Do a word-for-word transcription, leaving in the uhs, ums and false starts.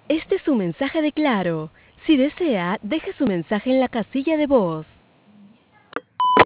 Este es su mensaje de Claro. Si desea, deje su mensaje en la casilla de voz.